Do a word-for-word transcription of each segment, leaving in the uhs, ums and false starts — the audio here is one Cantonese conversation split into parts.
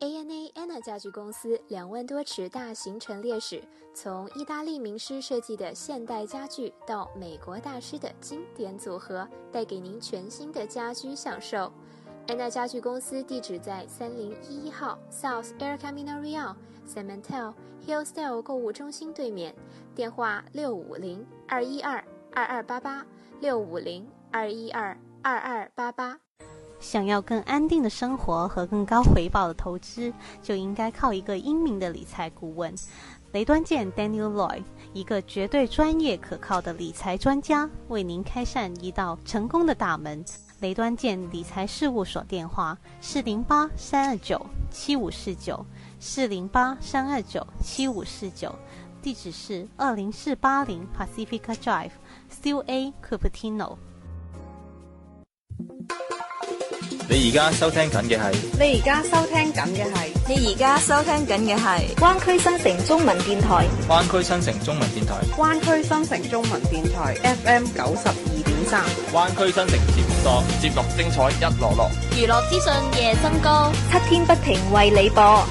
A N A Anna 家具公司两万多尺大型陈列室，从意大利名师设计的现代家具到美国大师的经典组合，带给您全新的家居享受。安娜家具公司地址在三零一一号 South El Camino Real San Mateo Hillsdale 购物中心对面，电话六五零二一二二二八八六五零二一二二二八八。 想要更安定的生活和更高回报的投资，就应该靠一个英明的理财顾问。雷端健 Daniel Loy， 一个绝对专业可靠的理财专家，为您开扇一道成功的大门。雷端健理财事务所电话四零八三二九七五四九四零八三二九七五四九，地址是二零四八零 Pacifica Drive C A Cupertino。 你而家收聽緊嘅係， 你而家收聽緊嘅係， 你而家收聽緊嘅係灣區新城中文電台， 灣區新城中文電台， 灣區新城中文電台 F M 九十二點三， 灣區新城節目多，節目精彩一籮籮， 娛樂資訊夜增高， 七天不停為你播。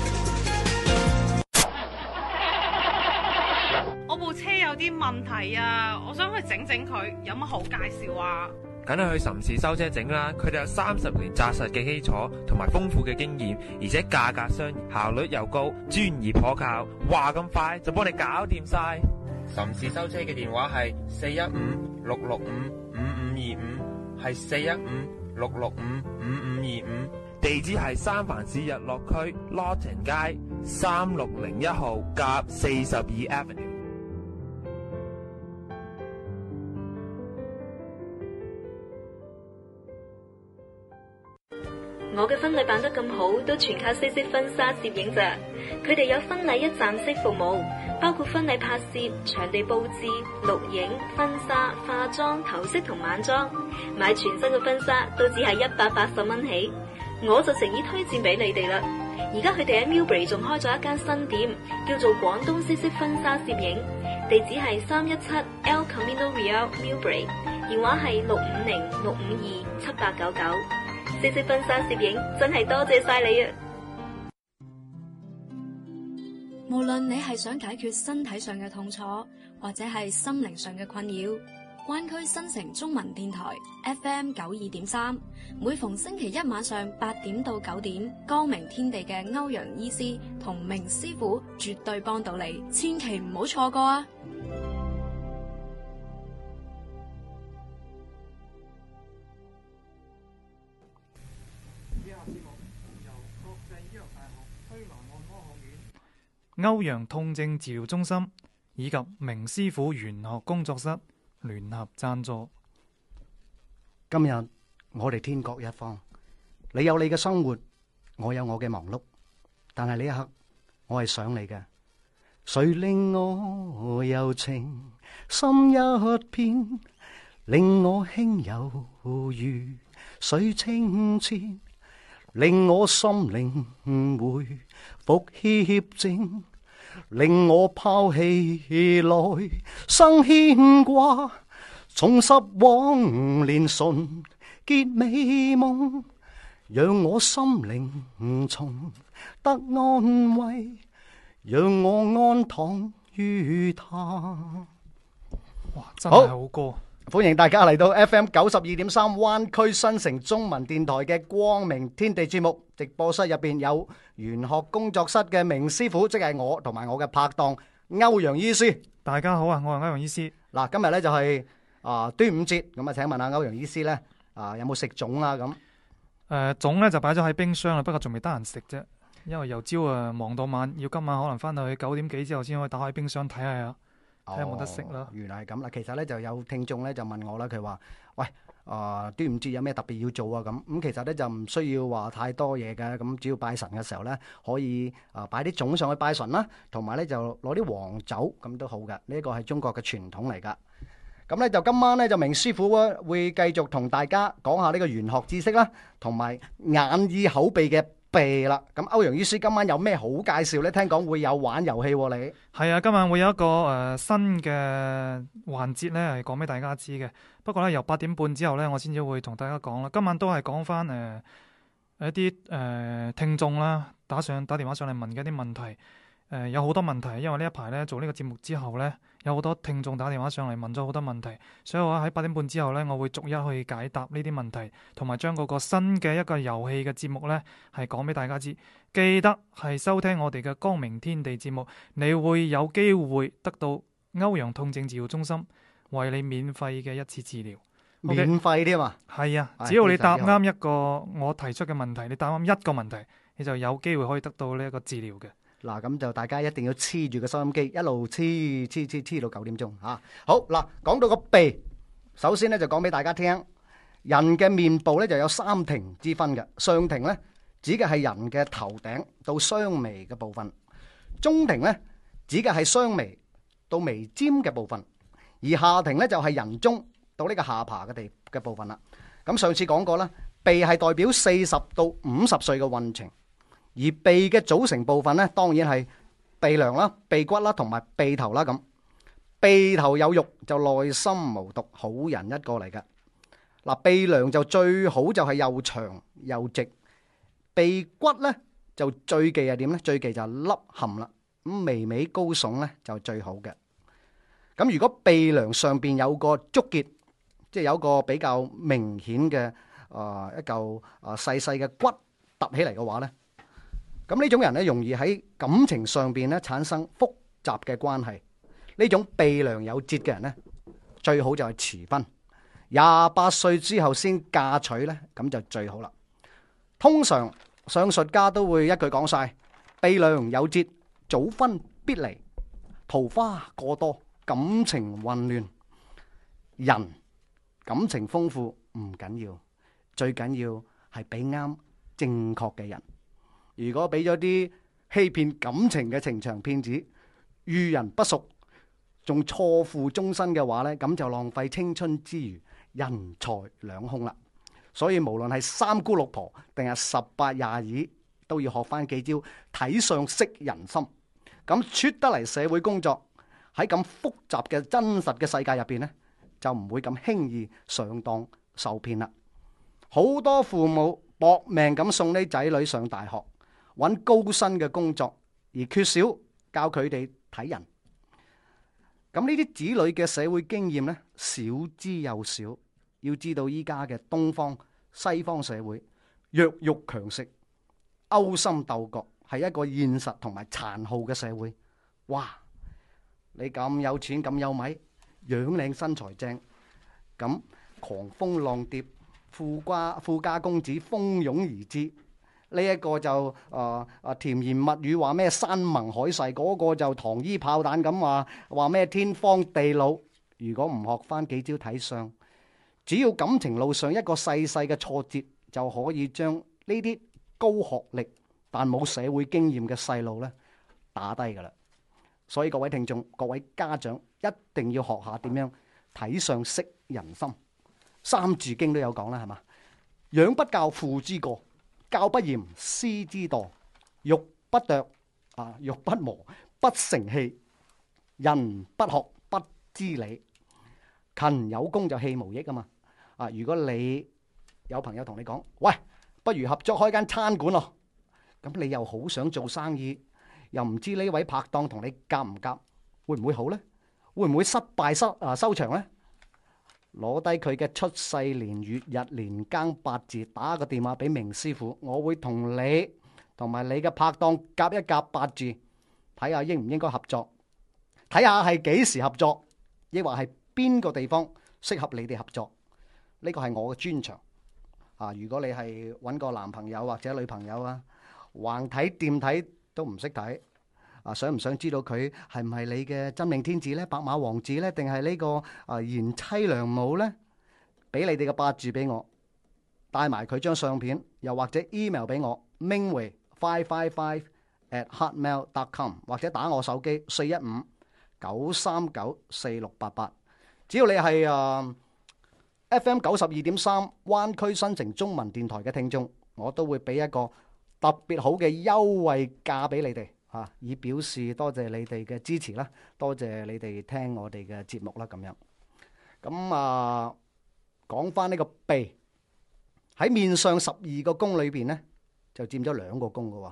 我部車有啲問題啊，我想去整整佢，有乜好介紹啊？ 梗係去岑氏修車整啦，佢哋有三十年紮實嘅基礎同埋豐富嘅經驗，而且價格相宜，效率又高，專業可靠，話咁快就幫你搞掂晒。岑氏修車嘅電話係四一五六六五五五二五，係四一五六六五五五二五，地址係三藩市日落區 Lawton 街三六零一號甲四十二 Avenue。 我嘅婚禮辦得咁好，都全靠西式婚紗攝影咋。佢哋有婚禮一站式服務，包括婚禮拍攝、場地佈置、錄影、婚紗、化妝、頭飾同晚裝。買全新嘅婚紗都只係一百八十蚊起，我就誠意推薦俾你哋啦。而家佢哋喺 Millbrae 仲開咗一間新店，叫做廣東西式婚紗攝影，地址係三一七 El Camino Real Millbrae， 電話係六五零六五二七八九九。西式婚紗攝影真係多謝晒你啊！ 無論你係想解決身體上嘅痛楚，或者係心靈上嘅困擾，灣區新城中文電台 F M 九二點三，每逢星期一晚上八點到九點，光明天地嘅歐陽醫師同明師傅絕對幫到你，千祈唔好錯過啊！ 歐陽痛症治療中心以及明師傅玄學工作室聯合贊助。 今日我哋天各一方，你有你嘅生活，我有我嘅忙碌，但係呢一刻我係想你嘅。誰令我柔情深一片，令我輕柔如水清澈，令我心靈回復協靜，令我拋棄來生牽掛，重拾往年純潔美夢，讓我心靈重得安慰，讓我安躺於他。 哇，真係好歌！ 歡迎大家嚟到 F M 九十二點三灣區新城中文電台嘅光明天地節目，直播室入邊有玄學工作室嘅明師傅，即係我同埋我嘅拍檔歐陽醫師。 大家好啊，我係歐陽醫師。 嗱，今日咧就係啊端午節，咁啊請問下歐陽醫師咧啊有冇食粽啊咁？ 誒，粽咧就擺咗喺冰箱啦，不過仲未得閒食啫，因為由朝啊忙到晚，要今晚可能翻到去九點幾之後先可以打開冰箱睇下。睇下有冇得食啦。 原來係咁啦，其實咧就有聽眾咧就問我啦，佢話：喂，啊、呃、端午節有咩特別要做啊？咁咁、嗯、其實咧就唔需要話太多嘢嘅，咁只要拜神嘅時候咧，可以啊、呃、擺啲粽上去拜神啦，同埋咧就攞啲黃酒咁都好嘅。呢、這個係中國嘅傳統嚟噶。咁咧就今晚咧就明師傅啊會繼續同大家講下呢個玄學知識啦，同埋眼耳口鼻嘅鼻啦。咁歐陽醫師今晚有咩好介紹呢？聽講會有玩遊戲喎，你係啊，今晚會有一個誒、呃、新嘅環節咧，係講俾大家知嘅。不過咧，由八點半之後咧，我先至會同大家講啦。今晚都係講翻誒一啲誒、呃、聽眾啦， 打上打電話上嚟問嘅啲問題，誒、呃、有好多問題，因為呢一排咧做呢個節目之後咧，有好多聽眾打電話上嚟問咗好多問題，所以我喺八點半之後咧，我會逐一去解答呢啲問題，同埋將嗰個新嘅一個遊戲嘅節目咧係講俾大家知。記得係收聽我哋嘅光明天地節目，你會有機會得到歐陽痛症治療中心為你免費嘅一次治療。 免費添嘛？ 係啊，只要你答啱一個我提出嘅問題，你答啱一個問題，你就有機會可以得到呢一個治療嘅。 嗱，咁就大家一定要黐住個收音機，一路黐黐黐黐到九點鐘嚇。好嗱，講到個鼻，首先咧就講俾大家聽，人嘅面部咧就有三庭之分嘅。上庭咧指嘅係人嘅頭頂到雙眉嘅部分，中庭咧指嘅係雙眉到眉尖嘅部分，而下庭咧就係人中到呢個下巴嘅地嘅部分啦。咁上次講過啦，鼻係代表四十到五十歲嘅運程，而鼻嘅組成部分咧，當然係鼻梁啦、鼻骨啦同埋鼻頭啦。咁鼻頭有肉就內心無毒，好人一個嚟㗎。嗱，鼻梁就最好就係又長又直，鼻骨咧就最忌係點咧？最忌就係凹陷啦，咁微微高聳咧就最好嘅。咁如果鼻梁上邊有個竹結，即係有個比較明顯嘅啊一嚿啊細細嘅骨凸起嚟嘅話咧，咁呢種人咧容易喺感情上邊咧產生複雜嘅關係。呢種鼻梁有折嘅人咧，最好就係遲婚，廿八歲之後先嫁娶咧，咁就最好啦。通常上述家都會一句講晒：鼻梁有折，早婚必離，桃花過多，感情混亂。人感情豐富唔緊要，最緊要係俾啱正確嘅人。如果俾咗啲欺騙感情嘅情場騙子，遇人不淑，仲錯付終身嘅話呢，咁就浪費青春之餘，人財兩空啦。所以無論係三姑六婆定係十八廿二，都要學翻幾招睇相識人心。咁出得嚟社會工作，喺咁複雜嘅真實嘅世界入邊呢，就唔會咁輕易上當受騙啦。好多父母搏命咁送啲仔女上大學，揾高薪嘅工作，而缺少教佢哋睇人。咁呢啲子女嘅社會經驗呢，少之又少。要知道依家嘅東方西方社會，弱肉強食、勾心鬥角，係一個現實同埋殘酷嘅社會。哇！你咁有錢咁有米，樣靚身材正，咁狂蜂浪蝶、富家富家公子蜂擁而至，呢、這、一個就啊啊甜言蜜語話咩山盟海誓，嗰、那個就糖衣炮彈咁話話咩天荒地老。如果唔學翻幾招睇相，只要感情路上一個細細嘅挫折，就可以將呢啲高學歷但冇社會經驗嘅細路咧打低噶啦。所以各位聽眾、各位家長一定要學下點樣睇相識人心。三字經都有講啦，係嘛？養不教，父之過；教不嚴，師之惰。玉不琢啊，玉不磨，不成器；人不學，不知理。勤有功就氣無益啊嘛！啊，如果你有朋友同你講，喂，不如合作開間餐館咯，咁你又好想做生意，又唔知呢位拍檔同你夾唔夾，會唔會好呢？會唔會失敗失啊收場呢？攞低佢嘅出世年月日年庚八字，打個電話俾明師傅，我會同你同埋你嘅拍檔夾一夾八字，睇下應唔應該合作，睇下係幾時合作，亦或係邊個地方適合你哋合作。呢個係我嘅專長啊！如果你係揾個男朋友或者女朋友啊，橫睇掂睇都唔識睇啊，想唔想知道佢係唔係你嘅真命天子呢？白馬王子呢？定係呢個啊賢妻良母呢？俾你哋嘅八字俾我，帶埋佢張相片，又或者 email 俾我 mingwei five five five at hotmail dot com， 或者打我手機四一五九三九四六八八。只要你係啊 F M 九十二點三灣區新城中文電台嘅聽眾，我都會俾一個特別好嘅優惠價俾你哋嚇、啊，以表示多謝你哋嘅支持啦，多謝你哋聽我哋嘅節目啦，咁樣。咁啊，講翻呢個鼻喺面上十二個宮裏邊呢，就佔咗兩個宮嘅喎，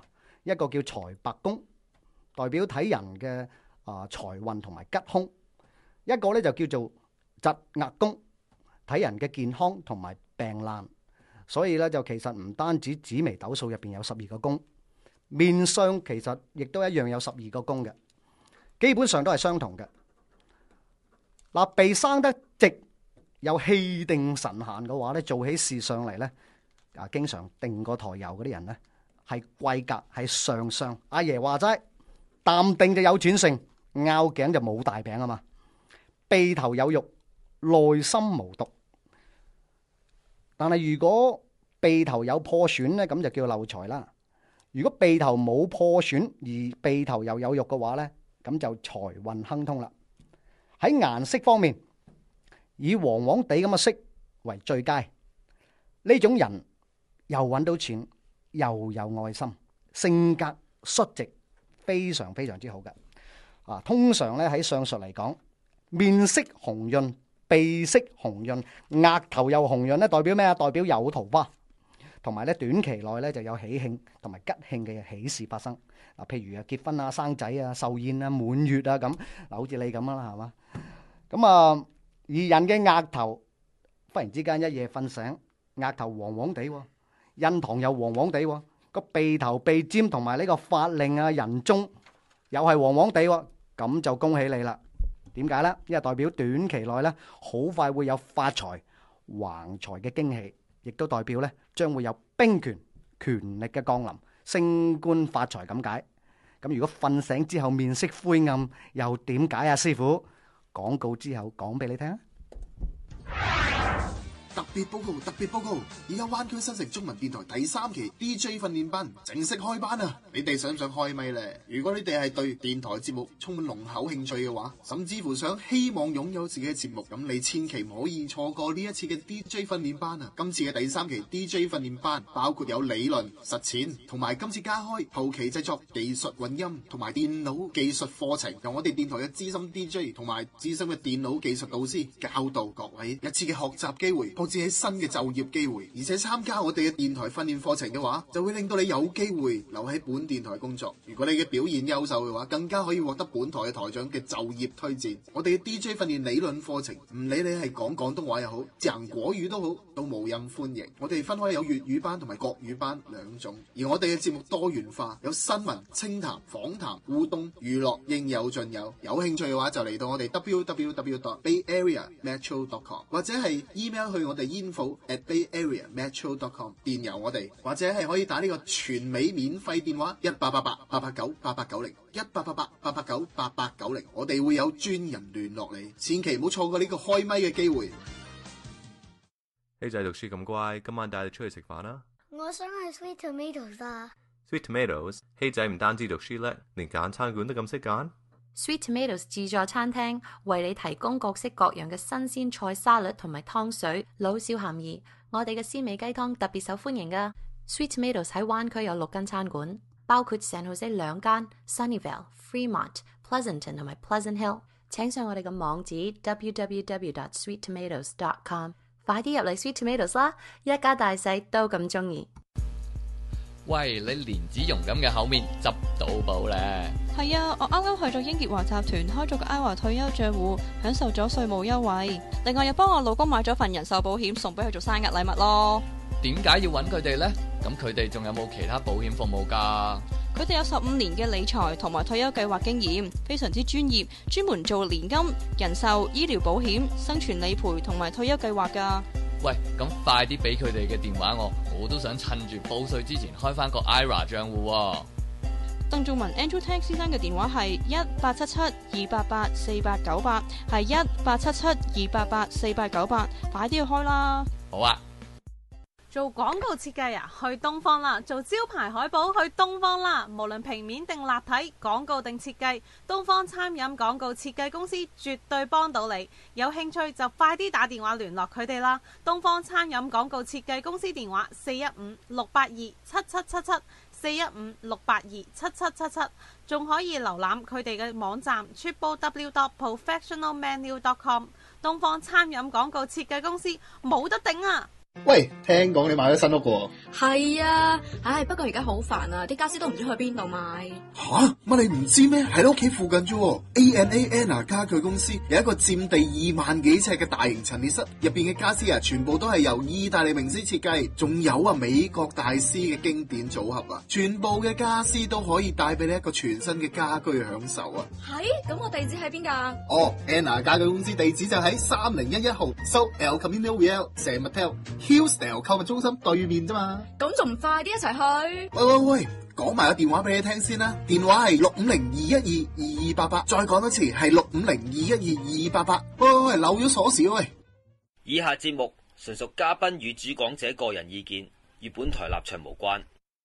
一個叫財帛宮，代表睇人嘅啊財運同埋吉凶；一個咧就叫做疾厄宮，睇人嘅健康同埋病難。所以咧就其實唔單止紫微斗數入邊有十二個宮，面相其實亦都一樣有十二個宮嘅，基本上都係相同嘅。嗱，被生得直有氣定神閒嘅話咧，做起事上嚟咧啊，經常定過抬油嗰啲人咧係貴格，係上相。阿爺話齋，淡定就有轉性，拗頸就冇大餅啊嘛。鼻頭有肉，內心無毒。但係如果鼻頭有破損咧，咁就叫漏財啦。如果鼻頭冇破損而鼻頭又有肉嘅話咧，咁就財運亨通啦。喺顏色方面，以黃黃地咁嘅色為最佳。呢種人又揾到錢，又有愛心，性格率直，非常非常之好嘅。啊，通常咧喺相術嚟講，面色紅潤，鼻色紅潤，額頭又紅潤咧，代表咩啊？代表有桃花，同埋咧短期內咧就有喜慶同埋吉慶嘅喜事發生。嗱，譬如啊結婚啊、生仔啊、壽宴啊、滿月啊咁，嗱好似你咁啦，係嘛？咁啊，而人嘅額頭忽然之間一夜瞓醒，額頭黃黃地，印堂又黃黃地，個鼻頭鼻尖同埋呢個法令啊、人中又係黃黃地，咁就恭喜你啦！點解呢？因為代表短期內咧好快會有發財橫財嘅驚喜，亦都代表咧將會有兵權權力嘅降臨，升官發財咁解。咁如果瞓醒之後面色灰暗，又點解啊？師傅，廣告之後講俾你聽。 特別報告，特別報告！而家灣區新城中文電台第三期 D J 訓練班正式開班啊！你哋想唔想開咪呢？如果你哋係對電台節目充滿濃厚興趣嘅話，甚至乎想希望擁有自己嘅節目，咁你千祈唔可以錯過呢一次嘅 D J 訓練班啊！今次嘅第三期 D J 訓練班包括有理論、實踐，同埋今次加開後期製作、技術混音同埋電腦技術課程，由我哋電台嘅資深 D J 同埋資深嘅電腦技術導師教導各位一次嘅學習機會，好似喺新嘅就業機會，而且參加我哋嘅電台訓練課程嘅話，就會令到你有機會留喺本電台工作。如果你嘅表現優秀嘅話，更加可以獲得本台嘅台長嘅就業推薦。我哋嘅 D J 訓練理論課程，唔理你係講廣東話又好，講國語都好，都無任歡迎。我哋分開有粵語班同埋國語班兩種，而我哋嘅節目多元化，有新聞、清談、訪談、互動、娛樂，應有盡有。有興趣嘅話就嚟到我哋 w w w dot bay area metro dot com 或者係 email 去我哋 info at bay area metro dot com 電郵我哋，或者係可以打呢個全美免費電話一八八八八八九八八九零一八八八八八九八八九零，我哋會有專人聯絡你，千祈唔好錯過呢個開咪嘅機會。 希仔讀書咁乖，今晚帶你出去食飯啦！ 我想去 Sweet Tomatoes 啊 Sweet Tomatoes， 希仔唔單止讀書叻，連揀餐館都咁識揀。 Sweet Tomatoes 自助餐廳為你提供各式各樣嘅新鮮菜沙律同埋湯水，老少咸宜。我哋嘅鮮味雞湯特別受歡迎噶。Sweet Tomatoes 喺灣區有六間餐館，包括 San Jose 兩間、Sunnyvale、Fremont、Pleasanton 同埋 Pleasant Hill。請上我哋嘅網址 w w w dot sweet tomatoes dot com， 快啲入嚟 Sweet Tomatoes 啦！一家大細都咁中意。 喂，你蓮子蓉咁嘅口面執到寶咧？ 係啊，我啱啱去咗英傑華集團開咗個 I R A 退休賬戶，享受咗稅務優惠。另外又幫我老公買咗份人壽保險送俾佢做生日禮物咯。 點解要揾佢哋呢？咁佢哋仲有冇其他保險服務噶？ 佢哋有十五年嘅理財同埋退休計劃經驗，非常之專業，專門做年金、人壽、醫療保險、生存理賠同埋退休計劃噶。 喂，咁快啲俾佢哋嘅電話我，我都想趁住報稅之前開翻個 I R A 賬戶喎。 鄧仲文 Andrew Tang 先生嘅電話係一八七七二八八四八九八，係一八七七二八八四八九八，快啲去開啦！ 好啊。 做廣告設計啊，去東方啦；做招牌海報，去東方啦。無論平面定立體，廣告定設計，東方餐飲廣告設計公司絕對幫到你。有興趣就快啲打電話聯絡佢哋啦。東方餐飲廣告設計公司電話四一五六八二七七七七，四一五六八二七七七七，仲可以瀏覽佢哋嘅網站 triple w dot professional menu dot com。東方餐飲廣告設計公司冇得頂啊！ 喂，聽講你買咗新屋喎？ 係啊，唉，不過而家好煩啊，啲家私都唔知去邊度買。 吓，乜你唔知咩？喺你屋企附近啫。A and A Anna 家具公司有一個佔地二萬幾尺嘅大型陳列室，入邊嘅家私啊，全部都係由意大利名師設計，仲有啊美國大師嘅經典組合啊，全部嘅家私都可以帶俾你一個全新嘅家居享受啊。 係，咁我地址喺邊噶？ 哦 ，Anna 家具公司地址就喺三零一一號 South El Camino Real San Mateo。Hillsdale 購物中心對面啫嘛， 咁仲唔快啲一齊去？ 喂喂喂，講埋個電話俾你聽先啦，電話係六五零二一二二二八八，再講多次係六五零二一二二二八八。喂喂喂，漏咗鎖匙喂！ 以下節目純屬嘉賓與主講者個人意見，與本台立場無關。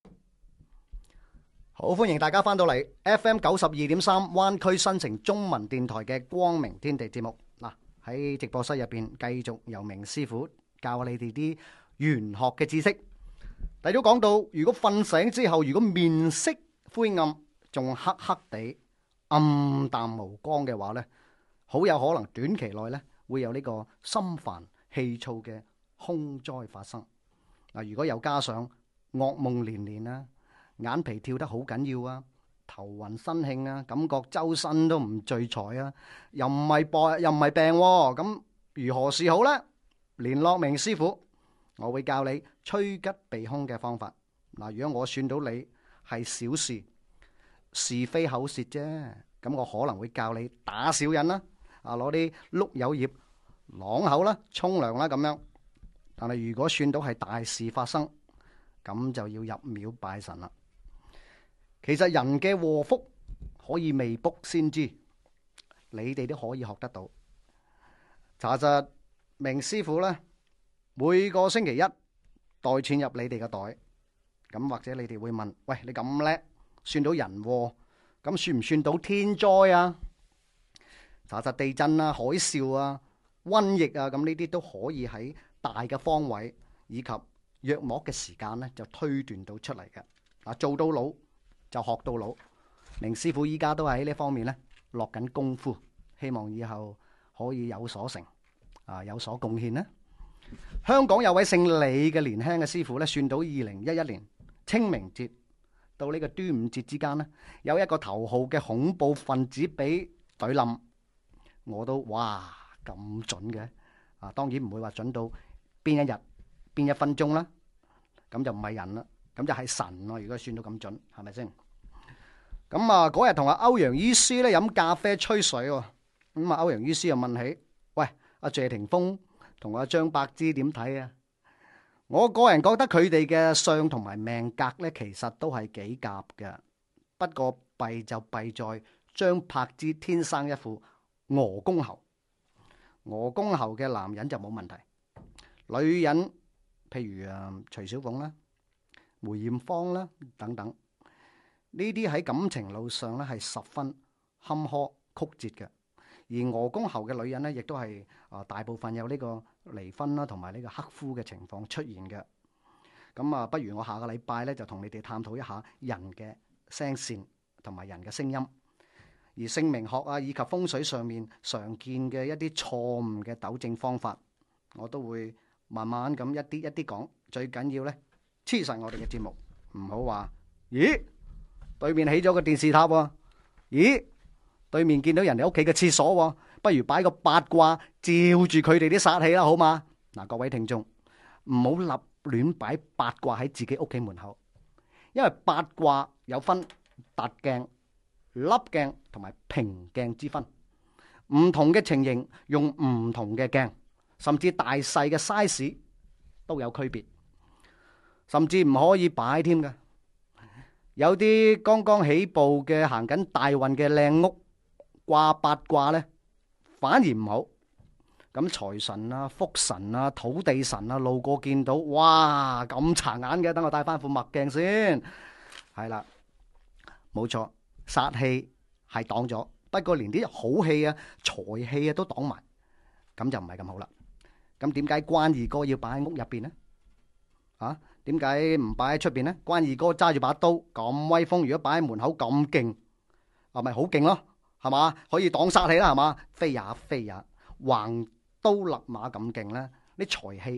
好，歡迎大家翻到嚟 F M 九十二點三灣區新城中文電台嘅光明天地節目。嗱，喺直播室入邊繼續由明師傅教你哋啲玄學嘅知識。第都講到，如果瞓醒之後，如果面色灰暗，仲黑黑地、暗淡無光嘅話呢，好有可能短期內呢會有呢個心煩氣躁嘅凶災發生。嗱，如果又加上噩夢連連啊，眼皮跳得好緊要啊，頭暈身興啊，感覺周身都唔聚財啊，又唔係病又唔係病，咁如何是好呢？聯絡明師傅，我會教你趨吉避凶嘅方法。嗱，如果我算到你係小事，是非口舌啫，咁我可能會教你打小人啦，啊，攞啲碌柚葉啷口啦，沖涼啦咁樣。但係如果算到係大事發生，咁就要入廟拜神啦。其實人嘅禍福可以未卜先知，你哋都可以學得到。查實明師傅呢，每個星期一袋錢入你哋嘅袋，咁或者你哋會問：喂，你咁叻，算到人禍，咁算唔算到天災啊？查實地震啊、海嘯啊、瘟疫啊，咁呢啲都可以喺大嘅方位以及約莫嘅時間呢，就推斷到出嚟嘅。嗱，做到老就學到老，明師傅依家都喺呢方面呢落緊功夫，希望以後可以有所成。啊，有所貢獻呢。香港有位姓李嘅年輕嘅師傅咧，算到二零一一年清明節到呢個端午節之間呢，有一個頭號嘅恐怖分子俾懟冧，我都哇咁準嘅啊！當然唔會話準到邊一日邊一分鐘啦，咁就唔係人啦，咁就係神咯。如果算到咁準，係咪先？咁啊，嗰日同阿歐陽醫師咧飲咖啡吹水喎，咁啊歐陽醫師又問起：喂，阿謝霆鋒同阿張柏芝點睇啊？我個人覺得佢哋嘅相同埋命格咧，其實都係幾夾嘅。不過弊就弊在張柏芝天生一副鵝公喉，鵝公喉嘅男人就冇問題。女人譬如啊徐小鳳啦、梅艷芳啦等等，呢啲喺感情路上咧係十分坎坷曲折嘅。而鵝公喉嘅女人呢，亦都係啊大部分有呢個離婚啦，同埋呢個克夫嘅情況出現嘅。咁啊，不如我下個禮拜咧就同你哋探討一下人嘅聲線同埋人嘅聲音，而姓名學啊以及風水上面常見嘅一啲錯誤嘅糾正方法，我都會慢慢咁一啲一啲講。最緊要咧黐實我哋嘅節目，唔好話咦對面起咗個電視塔喎，咦對面見到人哋屋企嘅廁所喎，不如擺個八卦照住佢哋啲煞氣啦，好嘛？嗱，各位聽眾唔好立亂擺八卦喺自己屋企門口，因為八卦有分凸鏡、凹鏡同埋平鏡之分，唔同嘅情形用唔同嘅鏡，甚至大細嘅 size 都有區別，甚至唔可以擺添㗎。有啲剛剛起步嘅行緊大運嘅靚屋，掛八卦呢反而唔好。咁財神啊、福神啊、土地神啊路過見到，哇咁殘眼嘅，等我戴翻副墨鏡先。係啦，冇錯，煞氣係擋咗，不過連啲好氣啊、財氣啊都擋埋，咁就唔係咁好啦。咁點解關二哥要擺喺屋入邊呢？啊，點解唔擺喺出邊呢？關二哥揸住把刀咁威風，如果擺喺門口咁勁，啊咪好勁咯，係嘛？可以擋煞氣啦，係嘛？非也非也，橫刀勒馬咁勁咧，啲財氣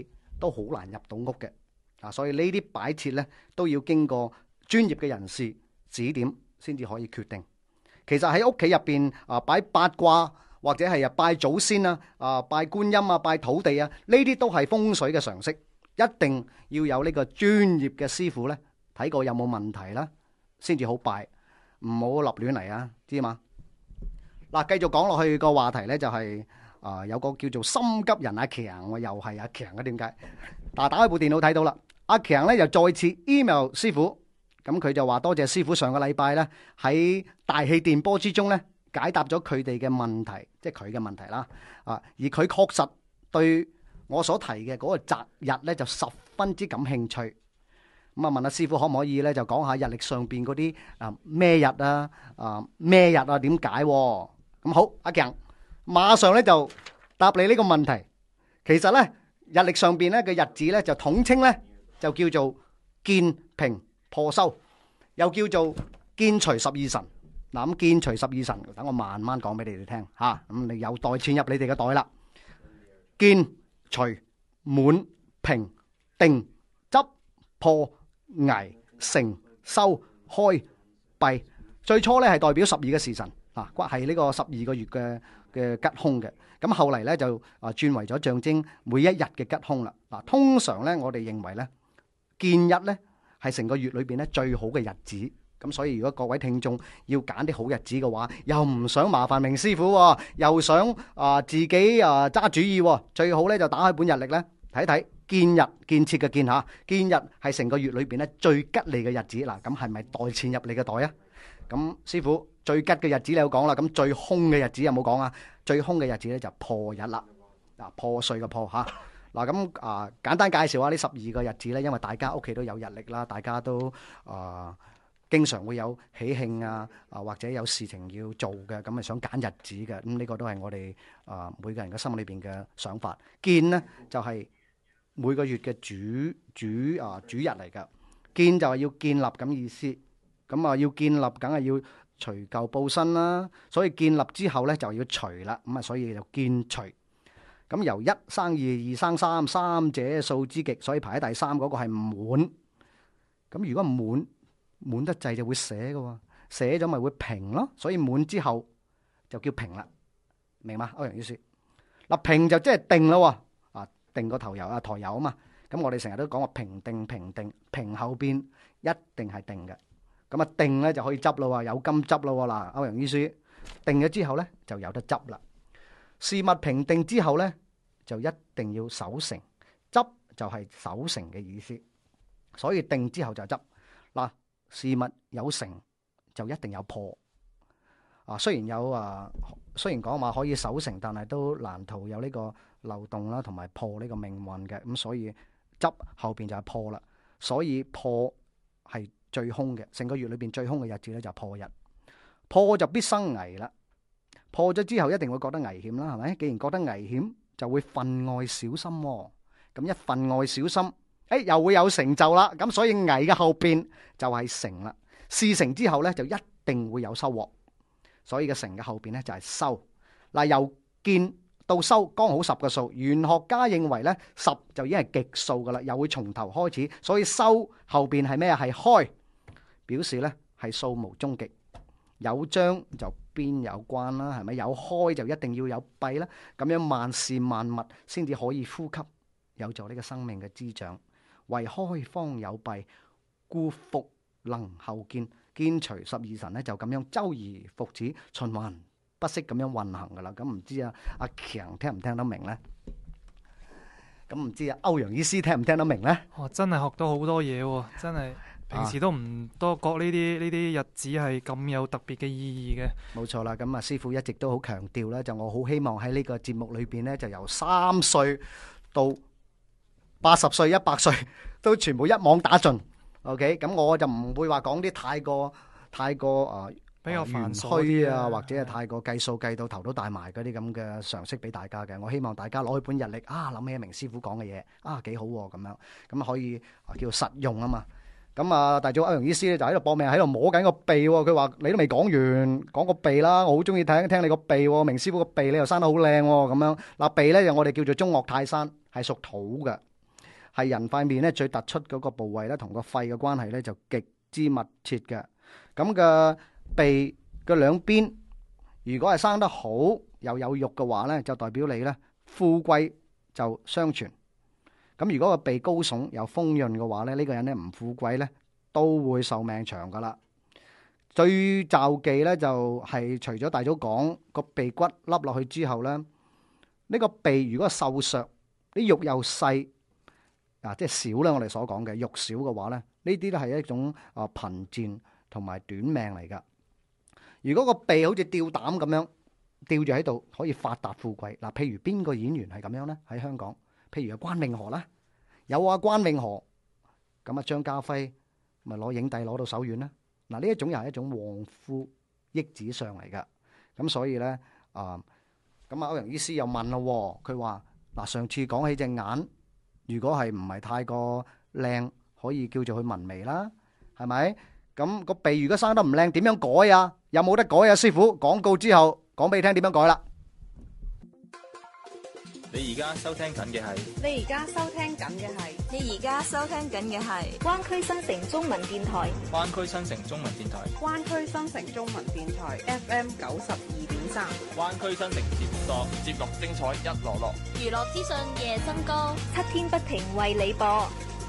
都好難入到屋嘅。啊，所以呢啲擺設咧都要經過專業嘅人士指點先至可以決定。其實喺屋企入邊啊，擺八卦或者係啊拜祖先啊、啊拜觀音啊、拜土地啊，呢啲都係風水嘅常識，一定要有呢個專業嘅師傅咧睇過有冇問題啦，先至好拜，唔好立亂嚟啊，知嘛？嗱，繼續講落去個話題咧就係、是、啊有個叫做心急人阿強，又係阿強嘅，點解？嗱，打開部電腦睇到啦，阿強咧又再次 email 師傅。咁佢就話多謝師傅上個禮拜咧喺大氣電波之中咧解答咗佢哋嘅問題，即係佢嘅問題啦。啊，而佢確實對我所提嘅嗰個擇日咧就十分之感興趣。咁啊問阿師傅可唔可以咧就講下日曆上邊嗰啲啊咩日啊啊咩日啊點解？咁好，阿強馬上咧就答你呢個問題。其實咧日曆上邊咧嘅日子咧就統稱咧就叫做建平破收，又叫做建除十二辰。嗱，咁建除十二辰，等我慢慢講俾你哋聽吓。咁你有袋錢入你哋嘅袋啦。建除滿平定執破危成收開閉，最初咧係代表十二個時辰啊，係呢個十二個月嘅嘅吉凶嘅。咁後嚟咧就啊轉為咗象徵每一日嘅吉凶啦。嗱，通常咧我哋認為咧建日咧係成個月裏邊咧最好嘅日子，咁所以如果各位聽眾要揀啲好日子嘅話，又唔想麻煩明師傅，又想啊、呃、自己啊揸、呃、主意，最好咧就打開本日曆咧睇睇建日，建設嘅建吓，建日係成個月裏邊咧最吉利嘅日子。嗱，咁係咪袋錢入你嘅袋啊？咁師傅最吉嘅日子你有講啦，咁最凶嘅日子有冇講啊？最凶嘅日子咧就破日啦，嗱，破碎嘅破吓。嗱，咁啊，簡單介紹下呢十二個日子咧，因為大家屋企都有日曆啦，大家都啊、呃、經常會有喜慶啊，啊或者有事情要做嘅，咁啊想揀日子嘅，咁呢個都係我哋啊、呃、每個人嘅心裏邊嘅想法。建呢就係、是、每個月嘅主主啊、呃、主日嚟噶，建就係要建立咁意思，咁啊要建立，梗係要除舊布新啦，所以建立之後咧就要除啦，咁啊所以就建除。咁由一生二，二生三，三者數之極，所以排喺第三嗰個係滿。咁如果滿滿得滯就會寫嘅喎，寫咗咪會平咯，所以滿之後就叫平啦，明嘛？歐陽醫師，嗱平就即係定咯喎，啊定個頭油啊抬油啊嘛。咁我哋成日都講話平定平定，平後邊一定係定嘅。咁啊定咧就可以執咯喎，有金執咯喎。嗱，歐陽醫師定咗之後咧就有得執啦。事物平定之後咧，就一定要守成，執就係守成嘅意思，所以定之後就執。嗱，事物有成就一定有破。啊，雖然有啊，雖然講話可以守成，但係都難逃有呢個漏洞啦，同埋破呢個命運嘅。咁所以執後邊就係破啦。所以破係最凶嘅，成個月裏邊最凶嘅日子咧就係破日。破就必生危啦。破咗之後一定會覺得危險啦，係咪？既然覺得危險，就會分外小心喎。咁一分外小心，誒又會有成就啦。咁所以危嘅後邊就係成啦。事成之後咧，就一定會有收穫。所以嘅成嘅後邊咧就係收。嗱，由建到收剛好十個數。玄學家認為咧，十就已經係極數噶啦，又會從頭開始。所以收後邊係咩啊？係開，表示咧係數無終極。有張就邊有關啦，係咪？有開就一定要有閉啦，咁樣萬事萬物先至可以呼吸，有助呢個生命嘅滋長。為開方有閉，故復能後建。建除十二辰咧，就咁樣周而復始，循環不息咁樣運行噶啦。咁唔知啊，阿強聽唔聽得明咧？咁唔知啊，歐陽醫師聽唔聽得明咧？ 哦，真係學到好多嘢喎，真係。平時都唔多覺呢啲呢啲日子係咁有特別嘅意義嘅。 冇錯啦，咁啊師傅一直都好強調啦，就我好希望喺呢個節目裏邊咧，就由三歲到八十歲、一百歲都全部一網打盡。OK，咁我就唔會話講啲太過太過啊、呃、 比較繁虛啊，或者係太過計數計到頭都大埋嗰啲咁嘅常識俾大家嘅。我希望大家攞去本日曆啊，諗起明師傅講嘅嘢啊，幾好咁樣，咁可以啊叫實用啊嘛。咁啊，大早歐陽醫師咧就喺度搏命喺度摸緊個鼻，佢話你都未講完，講個鼻啦，我好中意聽聽你個鼻，明師傅個鼻你又生得好靚咁樣。嗱，鼻咧就我哋叫做中嶽泰山，係屬土嘅。 係人塊面咧最突出嗰個部位咧，同個肺嘅關係咧就極之密切嘅。咁嘅鼻嘅兩邊，如果係生得好又有肉嘅話咧，就代表你咧富貴就雙全。咁如果個鼻高聳又豐潤嘅話咧，呢、呢個人咧唔富貴咧都會壽命長噶啦。最罩忌咧就係、是、除咗大早講個鼻骨凹落去之後咧，呢、呢個鼻如果瘦削，啲肉又細，啊即係少咧，我哋所講嘅肉少嘅話咧，呢啲都係一種啊貧賤同埋短命嚟噶。如果個鼻好似吊膽咁樣吊住喺度，可以發達富貴。嗱，譬如邊個演員係咁樣咧？喺香港，譬如關詠荷啦，有啊關詠荷，咁啊張家輝咪攞影帝攞到手軟啦。嗱，呢一種又係一種旺夫益子相嚟噶。咁所以咧啊，咁啊歐陽醫師又問咯，佢話嗱，上次講起隻眼，如果係唔係太過靚，可以叫做佢紋眉啦，係咪？咁個鼻如果生得唔靚，點樣改啊？有冇得改啊？師傅，廣告之後講俾你聽點樣改啦。 你而家收聽緊嘅係， 你而家收聽緊嘅係， 你而家收聽緊嘅係灣區新城中文電台。 灣區新城中文電台。 灣區新城中文電台 F M 九十二點三。 灣區新城節目多，節目精彩一籮籮， 娛樂資訊夜增高，七天不停為你播。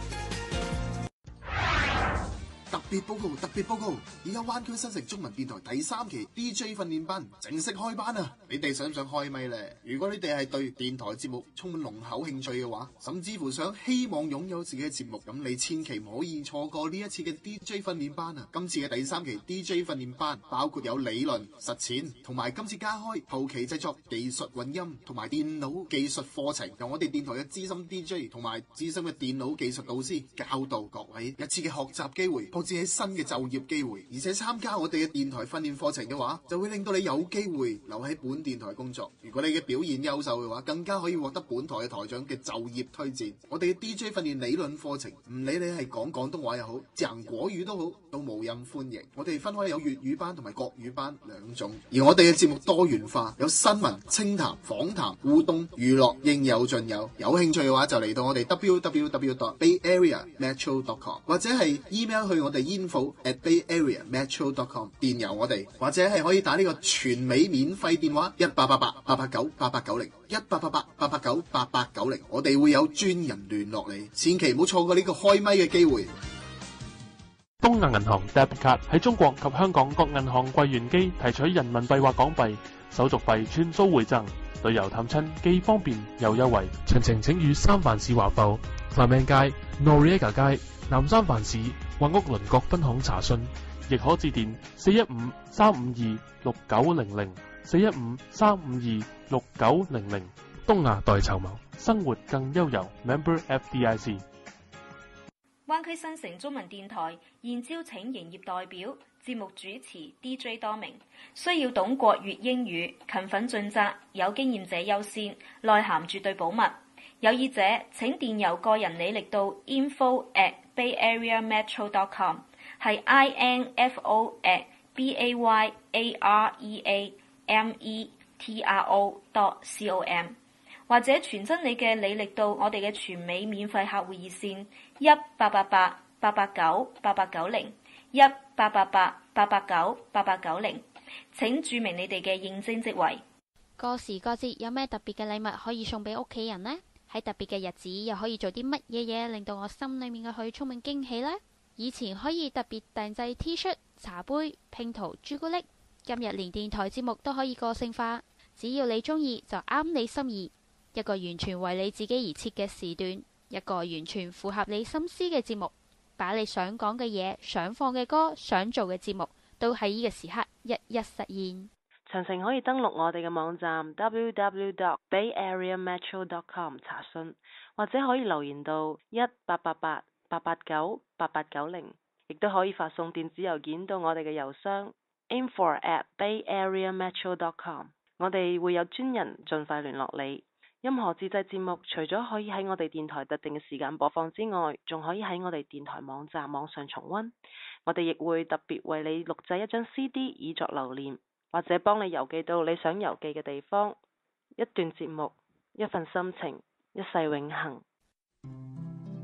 特別報告！特別報告！而家灣區新城中文電台第三期 D J 訓練班正式開班啊！你哋想唔想開咪呢？如果你哋係對電台節目充滿濃厚興趣嘅話，甚至乎想希望擁有自己嘅節目，咁你千祈唔可以錯過呢一次嘅 D J 訓練班啊！今次嘅第三期 D J 訓練班包括有理論、實踐，同埋今次加開後期製作、技術混音同埋電腦技術課程，由我哋電台嘅資深 D J 同埋資深嘅電腦技術導師教導各位一次嘅學習機會。至喺新嘅就業機會，而且參加我哋嘅電台訓練課程嘅話，就會令到你有機會留喺本電台工作。如果你嘅表現優秀嘅話，更加可以獲得本台嘅台長嘅就業推薦。我哋嘅 D J 訓練理論課程，唔理你係講廣東話又好，講國語都好，都無任歡迎。我哋分開有粵語班同埋國語班兩種，而我哋嘅節目多元化，有新聞、清談、訪談、互動、娛樂，應有盡有。有興趣嘅話，就嚟到我哋 w w w dot bay area metro dot com 或者係 email 去我哋 info at bay area metro dot com 電郵我哋，或者係可以打呢個全美免費電話一八八八八八九八八九零一八八八八八九八八九零，我哋會有專人聯絡你，千祈唔好錯過呢個開咪嘅機會。 東亞銀行 Debit Card 喺中國及香港各銀行櫃員機提取人民幣或港幣，手續費全數回贈，旅遊探親既方便又優惠。詳情請與三藩市華埠、繁命街、Noriega 街、南三藩市或屋鄰各分行查詢，亦可致電四一五三五二六九零零四一五三五二六九零零。東亞代籌謀，生活更悠遊。Member F D I C。 灣區新城中文電台現招請營業代表、節目主持 D J 多名，需要懂國粵英語，勤奮盡責，有經驗者優先，內涵絕對保密。有意者請電郵個人履歷到 info at bay area metro dot com， 係 I N F O at B A Y A R E A M E T R O dot com， 或者傳真你嘅履歷到我哋嘅全美免費客戶熱線一八八八八八九八八九零一八八八八八九八八九零，請注明你哋嘅應徵職位。 過時過節有咩特別嘅禮物可以送俾屋企人呢？喺特別嘅日子又可以做啲乜嘢嘢令到我心裏面嘅佢充滿驚喜呢？以前可以特別訂製 T 恤、茶杯、拼圖、朱古力，今日連電台節目都可以個性化，只要你中意就啱你心意。一個完全為你自己而設嘅時段，一個完全符合你心思嘅節目，把你想講嘅嘢、想放嘅歌、想做嘅節目，都喺呢個時刻一一實現。 詳情可以登錄我哋嘅網站 w w w dot bay area metro dot com 查詢，或者可以留言到一八八八八八九八八九零，亦都可以發送電子郵件到我哋嘅郵箱 info at bay area metro dot com， 我哋會有專人盡快聯絡你。任何自製節目除咗可以喺我哋電台特定嘅時間播放之外，仲可以喺我哋電台網站網上重溫。我哋亦會特別為你錄製一張 C D 以作留念，或者幫你郵寄到你想郵寄嘅地方。一段節目，一份心情，一世永恆。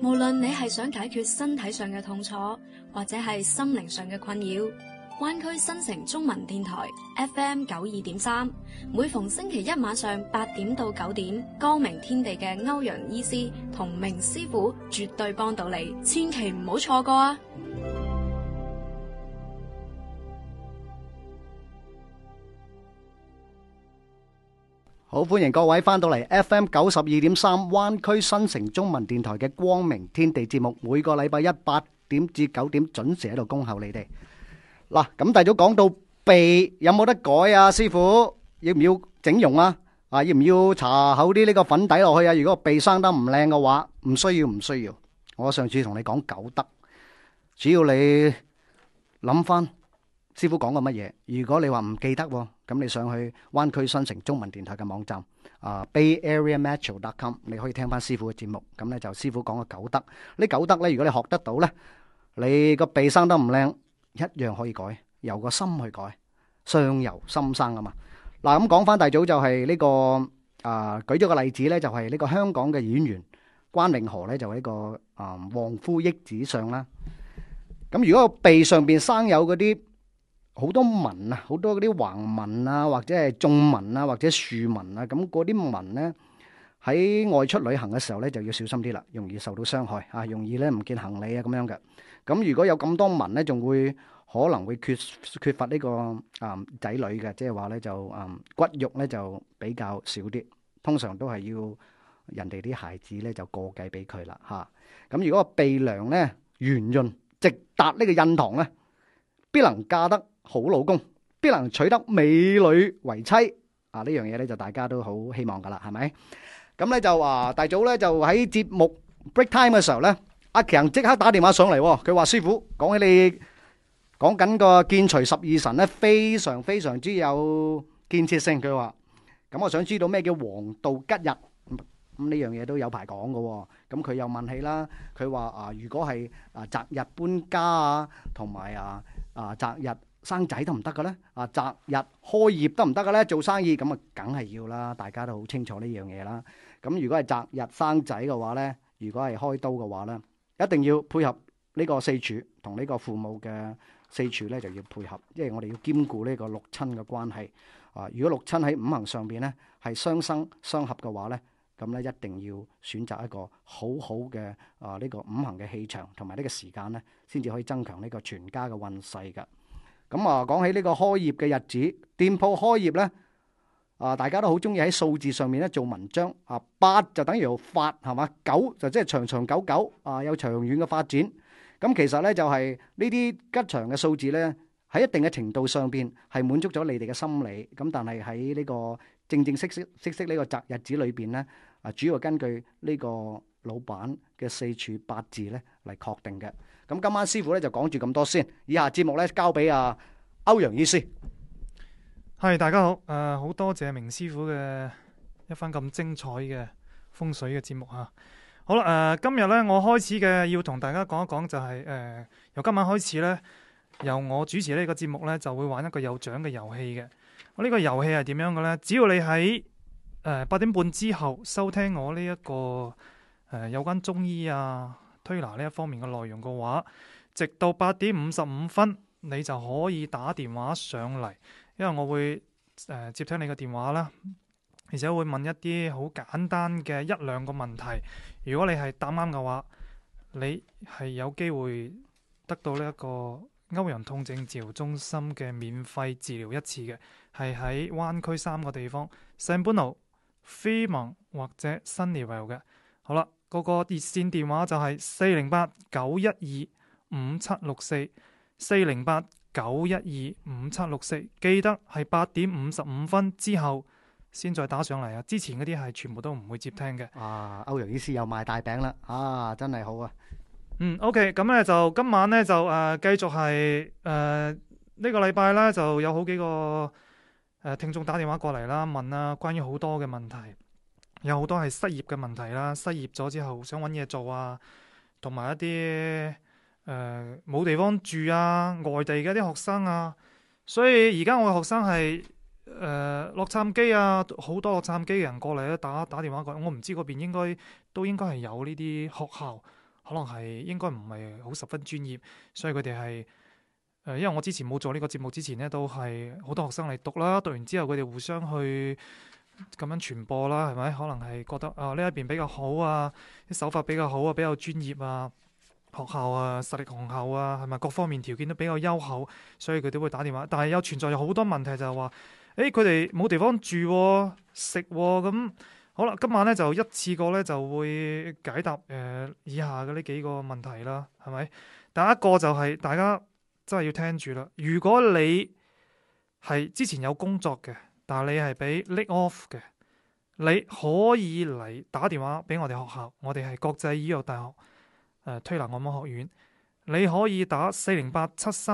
無論你係想解決身體上嘅痛楚，或者係心靈上嘅困擾，灣區新城中文電台 F M 九二點三，每逢星期一晚上八點到九點，光明天地嘅歐陽醫師同明師傅絕對幫到你，千祈唔好錯過啊！ 好，歡迎各位翻到嚟 F M 九十二點三灣區新城中文電台嘅光明天地節目，每個禮拜一八點至九點準時喺度恭候你哋。嗱，咁大早講到鼻有冇得改啊？師傅要唔要整容啊？啊，要唔要搽厚啲呢個粉底落去啊？如果鼻生得唔靚嘅話，唔需要，唔需要。我上次同你講九德，只要你諗翻師傅講過乜嘢。如果你話唔記得，咁你上去灣區新城中文電台嘅網站啊 bay area metro dot com， 你可以聽翻師傅嘅節目。咁咧就師傅講嘅九德，呢九德咧，如果你學得到咧，你個鼻生得唔靚，一樣可以改，由個心去改，相由心生啊嘛。嗱，咁講翻大早就係呢、這個啊，舉咗個例子咧，就係呢個香港嘅演員關詠荷咧，就係、是、一個啊旺夫益子相啦。咁如果個鼻上邊生有嗰啲好多紋啊，好多嗰啲橫紋啊，或者係縱紋啊，或者豎紋啊，咁嗰啲紋咧喺外出旅行嘅時候咧就要小心啲啦，容易受到傷害啊，容易咧唔見行李啊咁樣嘅。咁如果有咁多紋咧，仲會可能會缺缺乏呢、這個啊仔、嗯、女嘅，即係話咧就啊、嗯、骨肉咧就比較少啲，通常都係要人哋啲孩子咧就過繼俾佢啦吓。咁、啊、如果個鼻梁咧圓潤直達呢個印堂咧，必能嫁得好老公，必能娶得美女為妻啊！呢樣嘢咧就大家都好希望噶啦，係咪？咁咧就話大早咧就喺節目 break time 嘅時候咧，阿強即刻打電話上嚟，佢話師傅講起你講緊個見除十二神咧，非常非常之有建設性。佢話咁我想知道咩叫黃道吉日，咁呢樣嘢都有排講噶。咁佢又問起啦，佢話啊如果係啊擇日搬家啊，同埋啊啊擇日生仔得唔得嘅咧？啊擇日開業得唔得嘅咧？做生意咁啊，梗係要啦，大家都好清楚呢樣嘢啦。咁如果係擇日生仔嘅話咧，如果係開刀嘅話咧，一定要配合呢個四柱同呢個父母嘅四柱咧，就要配合，因為我哋要兼顧呢個六親嘅關係。啊，如果六親喺五行上邊咧係相生相合嘅話咧，咁咧一定要選擇一個好好嘅啊呢個五行嘅氣場同埋呢個時間咧，先至可以增強呢個全家嘅運勢㗎。咁啊，講起呢個開業嘅日子，店鋪開業咧，啊，大家都好中意喺數字上面咧做文章。啊，八就等於發係嘛，九就即係長長久久，啊，有長遠嘅發展。咁其實咧就係呢啲吉祥嘅數字咧，喺一定嘅程度上邊係滿足咗你哋嘅心理。咁但係喺呢個正正式式式式呢個擇日子裏邊咧，啊，主要根據呢個老闆嘅四柱八字咧嚟確定嘅。咁今晚師傅咧就講住咁多先，以下節目咧交俾阿歐陽醫師。 係，大家好，誒、呃，好多謝明師傅嘅一番咁精彩嘅風水嘅節目吓。好啦，誒、呃，今日咧我開始嘅要同大家講一講就係、是、誒、呃，由今晚開始咧，由我主持呢個節目咧就會玩一個有獎嘅遊戲嘅。我、這、呢個遊戲係點樣嘅咧？只要你喺誒八點半之後收聽我呢、這、一個誒、呃、有關中醫啊推拿呢一方面嘅內容嘅話，直到八點五十五分，你就可以打電話上嚟，因為我會誒、呃、接聽你嘅電話啦，而且會問一啲好簡單嘅一兩個問題。如果你係答啱嘅話，你係有機會得到呢一個歐陽痛症治療中心嘅免費治療一次嘅，係喺灣區三個地方：聖本奴、飛盟或者新尼維嘅。好啦。嗰個熱線電話就係四零八九一二五七六四，四零八九一二五七六四，記得係八點五十五分之後先再打上嚟啊！之前嗰啲係全部都唔會接聽嘅。啊， 歐陽醫師又賣大餅啦！啊，真係好啊！ 嗯 ，OK，咁咧就今晚咧就誒、呃、繼續係誒呢個禮拜咧就有好幾個誒、呃、聽眾打電話過嚟啦，問啊關於好多嘅問題。有好多係失業嘅問題啦，失業咗之後想揾嘢做啊，同埋一啲誒冇地方住啊，外地嘅啲學生啊，所以而家我嘅學生係誒、呃、洛杉磯啊，好多洛杉磯嘅人過嚟咧打打電話過嚟，我唔知嗰邊應該都應該係有呢啲學校可能係應該唔係好十分專業，所以佢哋係誒，因為我之前冇做呢個節目之前呢，都係好多學生嚟讀啦，讀完之後佢哋互相去咁樣傳播啦，係咪？可能係覺得啊呢一邊比較好啊，啲手法比較好啊，比較專業啊，學校啊實力雄厚啊，係咪各方面條件都比較優厚，所以佢哋會打電話。但係有存在有好多問題就係話，誒佢哋冇地方住喎、食喎，咁好啦，今晚咧就一次過咧就會解答誒、呃、以下嘅呢幾個問題啦，係咪？第一個就係、是、大家真係要聽住啦，如果你係之前有工作嘅，但係你係俾 lay off 嘅，你可以嚟打電話俾我哋學校，我哋係國際醫藥大學誒、呃、推拿按摩學院，你可以打四零八七三